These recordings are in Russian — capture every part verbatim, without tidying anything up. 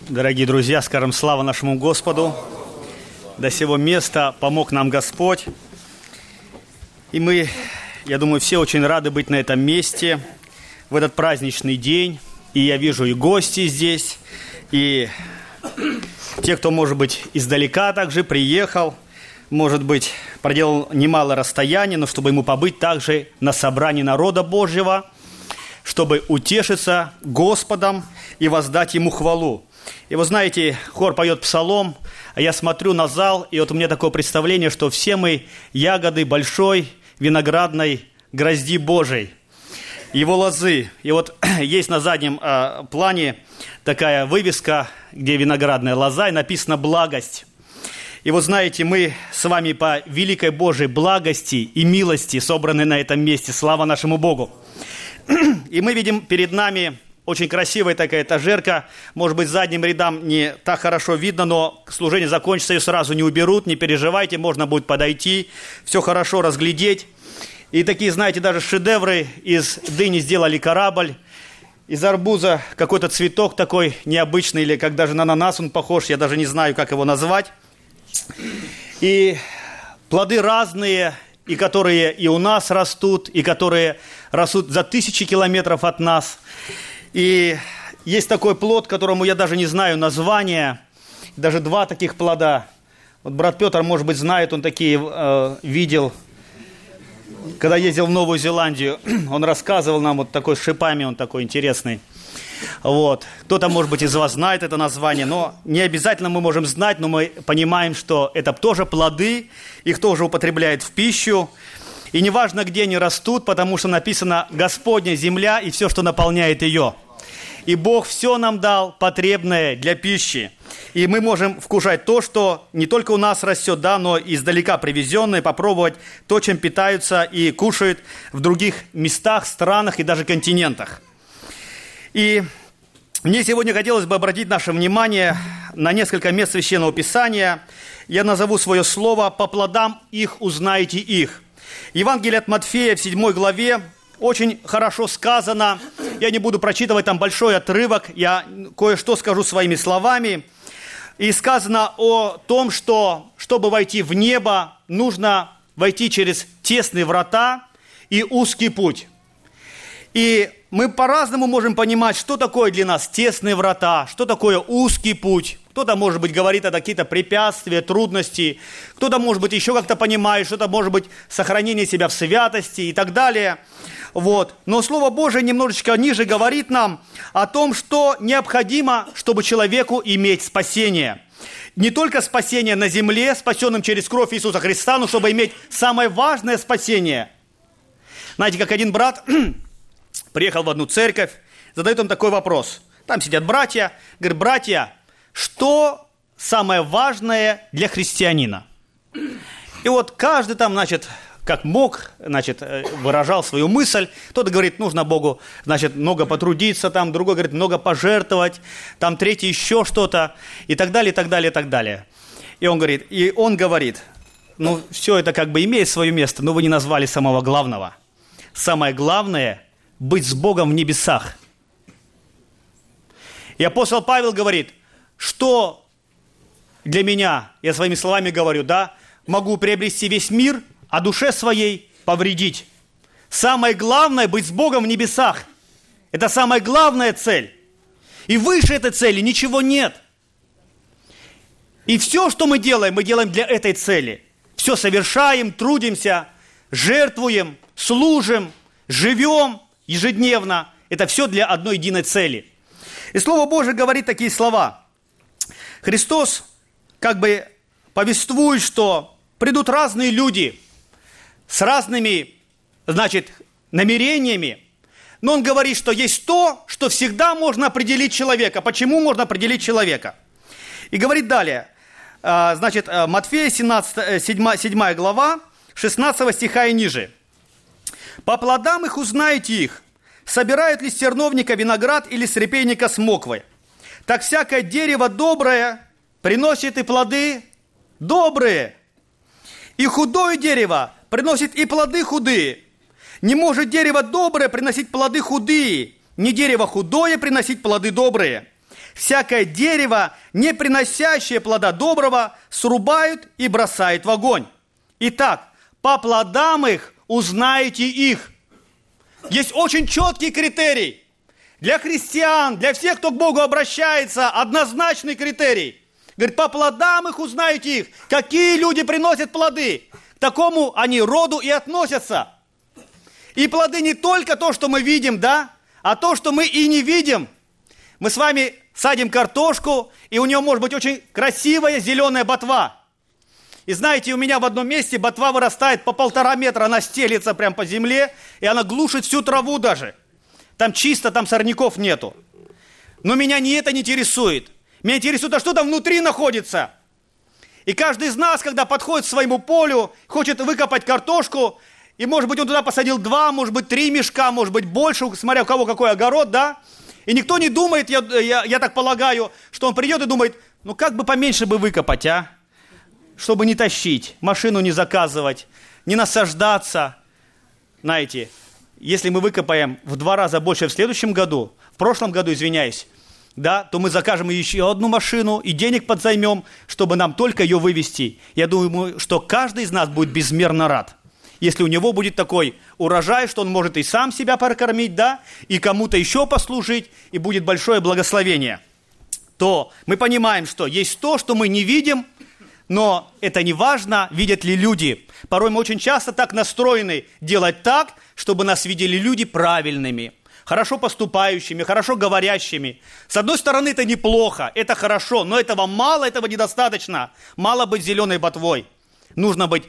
Дорогие друзья, скажем слава нашему Господу. До сего места помог нам Господь. И мы, я думаю, все очень рады быть на этом месте в этот праздничный день. И я вижу и гости здесь, и те, кто, может быть, издалека также приехал, может быть, проделал немало расстояния, но чтобы ему побыть также на собрании народа Божьего, чтобы утешиться Господом и воздать Ему хвалу. И вы знаете, хор поет псалом, а я смотрю на зал, и вот у меня такое представление, что все мы ягоды большой виноградной грозди Божией, Его лозы. И вот есть на заднем э, плане такая вывеска, где виноградная лоза, и написано «Благость». И вот знаете, мы с вами по великой Божьей благости и милости собраны на этом месте. Слава нашему Богу! И мы видим перед нами очень красивая такая этажерка. Может быть, задним рядам не так хорошо видно, но служение закончится, ее сразу не уберут. Не переживайте, можно будет подойти, все хорошо разглядеть. И такие, знаете, даже шедевры. Из дыни сделали корабль, из арбуза какой-то цветок такой необычный, или как даже на ананас он похож, я даже не знаю, как его назвать. И плоды разные, и которые и у нас растут, и которые растут за тысячи километров от нас. И есть такой плод, которому я даже не знаю названия, даже два таких плода. Вот брат Петр, может быть, знает, он такие э, видел, когда ездил в Новую Зеландию. Он рассказывал нам вот такой с шипами, он такой интересный. Вот. Кто-то, может быть, из вас знает это название, но не обязательно мы можем знать, но мы понимаем, что это тоже плоды, их тоже употребляют в пищу. И неважно, где они растут, потому что написано «Господня земля и все, что наполняет ее». И Бог все нам дал потребное для пищи. И мы можем вкушать то, что не только у нас растет, да, но издалека привезенное, попробовать то, чем питаются и кушают в других местах, странах и даже континентах. И мне сегодня хотелось бы обратить наше внимание на несколько мест Священного Писания. Я назову свое слово «По плодам их узнаете их». Евангелие от Матфея в седьмой главе очень хорошо сказано. Я не буду прочитывать там большой отрывок, я кое-что скажу своими словами. И сказано о том, что, чтобы войти в небо, нужно войти через тесные врата и узкий путь. И мы по-разному можем понимать, что такое для нас тесные врата, что такое узкий путь. Кто-то, может быть, говорит о какие-то препятствия, трудности. Кто-то, может быть, еще как-то понимает, что это может быть сохранение себя в святости и так далее. Вот. Но Слово Божие немножечко ниже говорит нам о том, что необходимо, чтобы человеку иметь спасение. Не только спасение на земле, спасенным через кровь Иисуса Христа, но чтобы иметь самое важное спасение. Знаете, как один брат приехал в одну церковь, задает он такой вопрос. Там сидят братья, говорит: братья, что самое важное для христианина? И вот каждый там, значит, как мог, значит, выражал свою мысль. Кто-то говорит, нужно Богу, значит, много потрудиться, там, другой говорит, много пожертвовать, там, третий еще что-то, и так далее, и так далее, и так далее. И он говорит, и он говорит, ну, все это как бы имеет свое место, но вы не назвали самого главного. Самое главное – быть с Богом в небесах. И апостол Павел говорит, что для меня, я своими словами говорю, да, могу приобрести весь мир, а душе своей повредить. Самое главное – быть с Богом в небесах. Это самая главная цель. И выше этой цели ничего нет. И все, что мы делаем, мы делаем для этой цели. Все совершаем, трудимся, жертвуем, служим, живем ежедневно. Это все для одной единой цели. И Слово Божие говорит такие слова. Христос как бы повествует, что придут разные люди с разными, значит, намерениями. Но Он говорит, что есть то, что всегда можно определить человека. Почему можно определить человека? И говорит далее. Значит, Матфея семнадцатая, седьмая глава, шестнадцатого стиха и ниже. «По плодам их узнаете их. Собирают ли с терновника виноград или с репейника смоквы? Так всякое дерево доброе приносит и плоды добрые. И худое дерево приносит и плоды худые. Не может дерево доброе приносить плоды худые, не дерево худое приносить плоды добрые. всякое дерево, не приносящее плода доброго, срубают и бросают в огонь. Итак, по плодам их узнаете их». Есть очень четкий критерий. Для христиан, для всех, кто к Богу обращается, однозначный критерий. Говорит, по плодам их узнаете их. Какие люди приносят плоды, к такому они роду и относятся. И плоды не только то, что мы видим, да, а то, что мы и не видим. Мы с вами садим картошку, и у нее может быть очень красивая зеленая ботва. И знаете, у меня в одном месте ботва вырастает по полтора метра, она стелится прямо по земле, и она глушит всю траву даже. Там чисто, там сорняков нету. Но меня не это не интересует. Меня интересует, а что там внутри находится. И каждый из нас, когда подходит к своему полю, хочет выкопать картошку, и, может быть, он туда посадил два, может быть, три мешка, может быть, больше, смотря у кого какой огород, да? И никто не думает, я, я, я так полагаю, что он придет и думает, ну как бы поменьше бы выкопать, а? Чтобы не тащить, машину не заказывать, не насаждаться. Знаете, если мы выкопаем в два раза больше в следующем году, в прошлом году, извиняюсь, да, то мы закажем еще одну машину и денег подзаймем, чтобы нам только ее вывести. Я думаю, что каждый из нас будет безмерно рад, если у него будет такой урожай, что он может и сам себя прокормить, да, и кому-то еще послужить, и будет большое благословение. То мы понимаем, что есть то, что мы не видим, но это не важно, видят ли люди. Порой мы очень часто так настроены делать так, чтобы нас видели люди правильными, хорошо поступающими, хорошо говорящими. С одной стороны, это неплохо, это хорошо, но этого мало, этого недостаточно. Мало быть зеленой ботвой. Нужно быть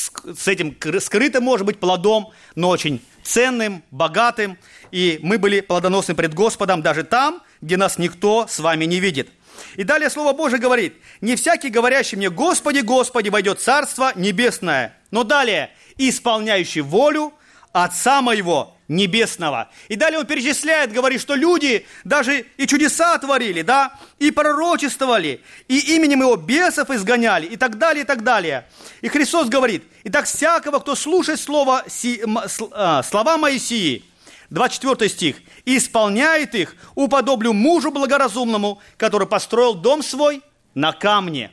с этим скрытым, может быть, плодом, но очень ценным, богатым. И мы были плодоносны пред Господом даже там, где нас никто с вами не видит. И далее Слово Божие говорит, не всякий, говорящий мне, Господи, Господи, войдет в Царство Небесное. Но далее, исполняющий волю Отца моего Небесного. И далее он перечисляет, говорит, что люди даже и чудеса творили, да, и пророчествовали, и именем его бесов изгоняли, и так далее, и так далее. И Христос говорит, итак, всякого, кто слушает слово, си, а, слова Моисии, двадцать четвёртый стих, и исполняет их, уподоблю мужу благоразумному, который построил дом свой на камне.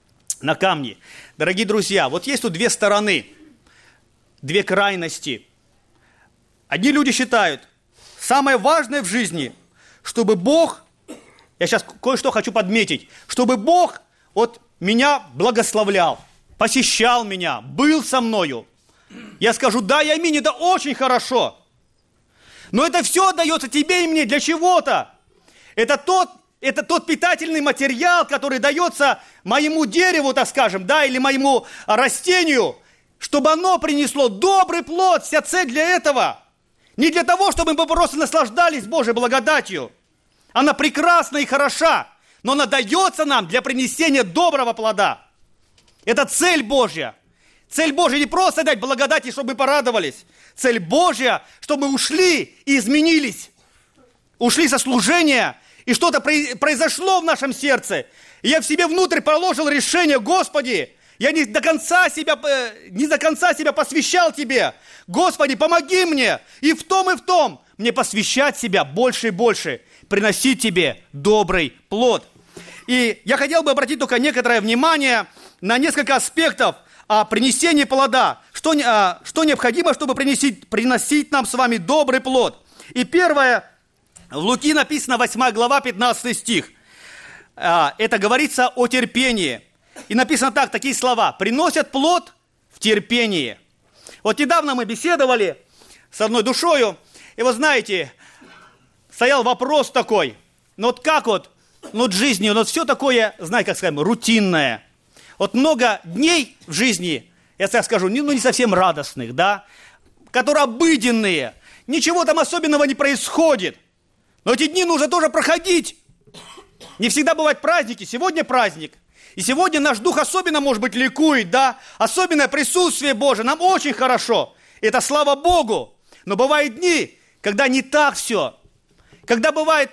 На камне. Дорогие друзья, вот есть тут две стороны, две крайности. Одни люди считают, самое важное в жизни, чтобы Бог, я сейчас кое-что хочу подметить, чтобы Бог вот меня благословлял, посещал меня, был со мною. Я скажу, да, я аминь, это очень хорошо. Но это все дается тебе и мне для чего-то. Это тот, это тот питательный материал, который дается моему дереву, так скажем, да, или моему растению, чтобы оно принесло добрый плод. Вся цель для этого. Не для того, чтобы мы просто наслаждались Божьей благодатью. Она прекрасна и хороша, но она дается нам для принесения доброго плода. Это цель Божья. Цель Божья не просто дать благодати, чтобы мы порадовались. Цель Божья, чтобы мы ушли и изменились. Ушли со служения, и что-то произошло в нашем сердце. И я в себе внутрь положил решение, Господи, я не до конца себя, не до конца себя посвящал Тебе. Господи, помоги мне и в том, и в том мне посвящать себя больше и больше, приносить Тебе добрый плод. И я хотел бы обратить только некоторое внимание на несколько аспектов о принесении плода. Что, что необходимо, чтобы приносить, приносить нам с вами добрый плод. И первое, в Луки написано восьмая глава, пятнадцатый стих. Это говорится о терпении. И написано так, такие слова. Приносят плод в терпении. Вот недавно мы беседовали с одной душою. И вы знаете, стоял вопрос такой. Ну вот как вот, ну вот в жизни, ну вот все такое, знаете, как сказать, рутинное. Вот много дней в жизни, я так скажу, ну не совсем радостных, да, которые обыденные. Ничего там особенного не происходит. Но эти дни нужно тоже проходить. Не всегда бывают праздники. Сегодня праздник. И сегодня наш дух особенно, может быть, ликует, да? Особенное присутствие Божие. Нам очень хорошо. Это слава Богу. Но бывают дни, когда не так все. Когда бывает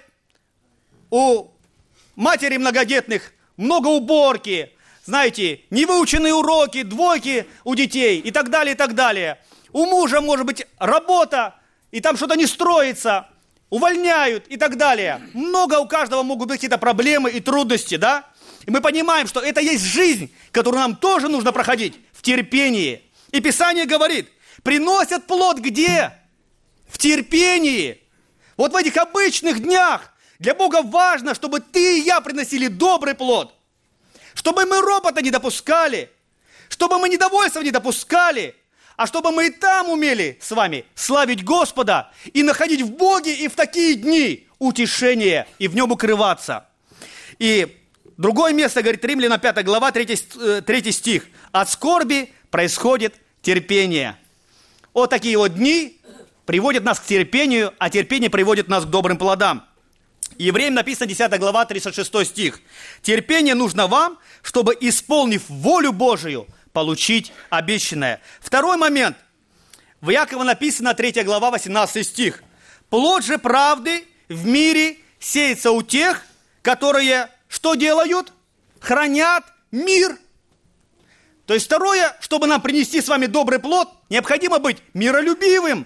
у матери многодетных много уборки, знаете, невыученные уроки, двойки у детей и так далее, и так далее. У мужа, может быть, работа, и там что-то не строится. увольняют и так далее. Много у каждого могут быть какие-то проблемы и трудности, да? И мы понимаем, что это есть жизнь, которую нам тоже нужно проходить в терпении. И Писание говорит, приносят плод где? В терпении. Вот в этих обычных днях для Бога важно, чтобы ты и я приносили добрый плод. Чтобы мы ропота не допускали. Чтобы мы недовольства не допускали. А чтобы мы и там умели с вами славить Господа и находить в Боге и в такие дни утешение и в Нем укрываться. И другое место, говорит Римлянам пятая глава, третий стих. От скорби происходит терпение. Вот такие вот дни приводят нас к терпению, а терпение приводит нас к добрым плодам. Евреям написано десятая глава, тридцать шестой стих. Терпение нужно вам, чтобы, исполнив волю Божию, получить обещанное. Второй момент. В Иакова написано третья глава, восемнадцатый стих. Плод же правды в мире сеется у тех, которые что делают? Хранят мир. То есть второе, чтобы нам принести с вами добрый плод, необходимо быть миролюбивым.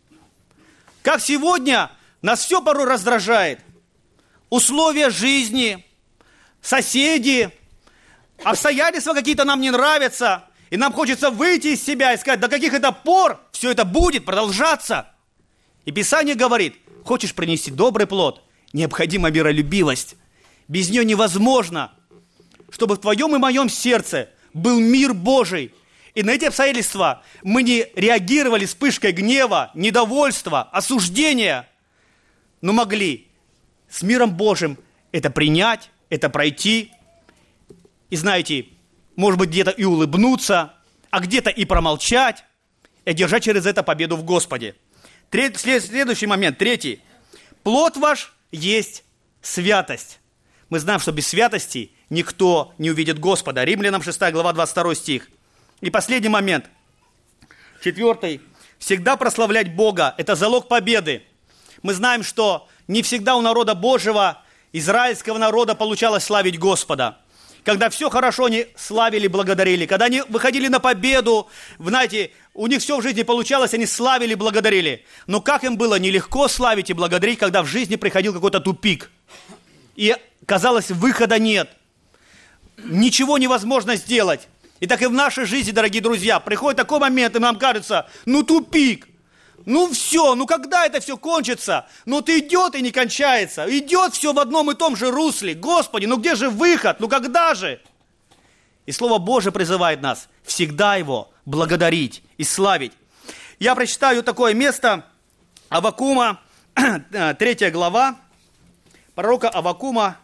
Как сегодня нас все порой раздражает. Условия жизни, соседи, обстоятельства какие-то нам не нравятся, и нам хочется выйти из себя и сказать, до каких это пор все это будет продолжаться. И Писание говорит, хочешь принести добрый плод, необходима миролюбивость. Без нее невозможно, чтобы в твоем и моем сердце был мир Божий. И на эти обстоятельства мы не реагировали вспышкой гнева, недовольства, осуждения, но могли с миром Божьим это принять, это пройти. И знаете, может быть, где-то и улыбнуться, а где-то и промолчать, и одержать через это победу в Господе. Третий, следующий момент, третий. Плод ваш есть святость. Мы знаем, что без святости никто не увидит Господа. Римлянам шестая глава, двадцать второй стих. И последний момент. Четвертый. Всегда прославлять Бога – это залог победы. Мы знаем, что не всегда у народа Божьего, израильского народа, получалось славить Господа. Когда все хорошо, они славили, благодарили. Когда они выходили на победу, знаете, у них все в жизни получалось, они славили, благодарили. Но как им было нелегко славить и благодарить, когда в жизни приходил какой-то тупик. И казалось, выхода нет. Ничего невозможно сделать. И так и в нашей жизни, дорогие друзья, приходит такой момент, и нам кажется, ну тупик. Ну все, ну когда это все кончится? Ну это идет и не кончается. Идет все в одном и том же русле. Господи, ну где же выход? Ну когда же? И Слово Божие призывает нас всегда Его благодарить и славить. Я прочитаю такое место, Аввакума, третья глава, пророка Аввакума.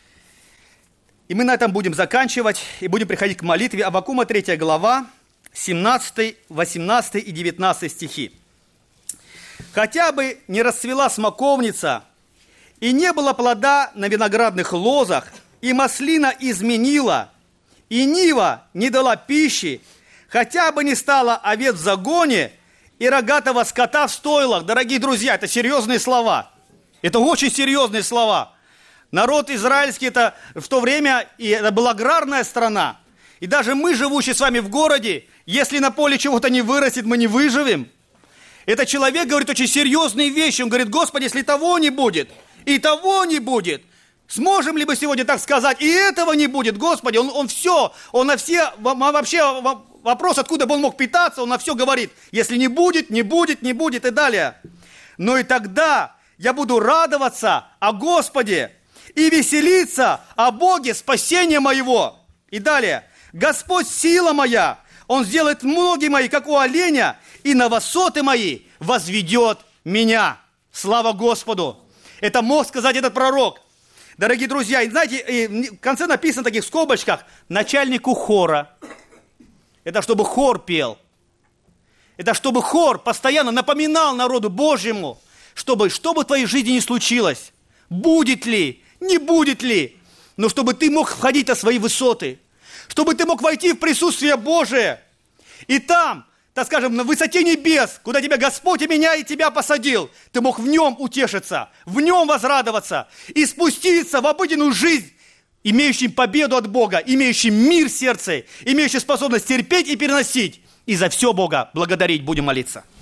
И мы на этом будем заканчивать и будем приходить к молитве. Аввакума, третья глава, семнадцатый, восемнадцатый и девятнадцатый стихи. «Хотя бы не расцвела смоковница, и не было плода на виноградных лозах, и маслина изменила, и нива не дала пищи, хотя бы не стало овец в загоне, и рогатого скота в стойлах». Дорогие друзья, это серьезные слова. Это очень серьезные слова. Народ израильский, это в то время, и это была аграрная страна. И даже мы, живущие с вами в городе, если на поле чего-то не вырастет, мы не выживем. Этот человек говорит очень серьезные вещи. Он говорит, Господи, если того не будет, и того не будет, сможем ли мы сегодня так сказать, и этого не будет, Господи, он, он все, он на все, вообще вопрос, откуда бы он мог питаться, он на все говорит, если не будет, не будет, не будет и далее. Но и тогда я буду радоваться о Господе и веселиться о Боге спасения моего. И далее, Господь сила моя, Он сделает ноги мои, как у оленя, и на высоты мои возведет меня. Слава Господу! Это мог сказать этот пророк. Дорогие друзья, и знаете, в конце написано в таких скобочках, начальнику хора. Это чтобы хор пел. Это чтобы хор постоянно напоминал народу Божьему, чтобы, что бы в твоей жизни ни случилось, будет ли, не будет ли, но чтобы ты мог входить на свои высоты, чтобы ты мог войти в присутствие Божие, и там, так скажем, на высоте небес, куда тебя Господь и меня, и тебя посадил, ты мог в нем утешиться, в нем возрадоваться и спуститься в обыденную жизнь, имеющим победу от Бога, имеющим мир в сердце, имеющим способность терпеть и переносить, и за все Бога благодарить будем молиться.